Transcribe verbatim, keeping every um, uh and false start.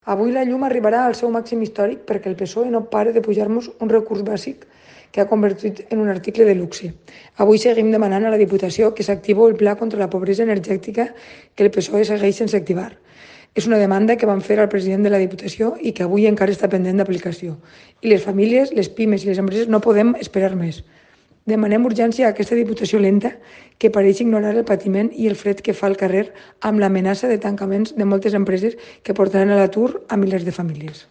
Avui la llum arribarà al seu màxim històric perquè el P S O E no para de pujar-nos un recurs bàsic que ha convertit en un article de luxe. Avui seguim demanant a la Diputació que s'activi el pla contra la pobresa energètica que el P S O E segueix sense activar. És una demanda que vam fer al president de la Diputació i que avui encara està pendent d'aplicació. I les famílies, les pimes i les empreses no podem esperar més. Demanem urgència a aquesta Diputació lenta que pareix ignorar el patiment i el fred que fa al carrer amb l'amenaça de tancaments de moltes empreses que portaran a l'atur a milers de famílies.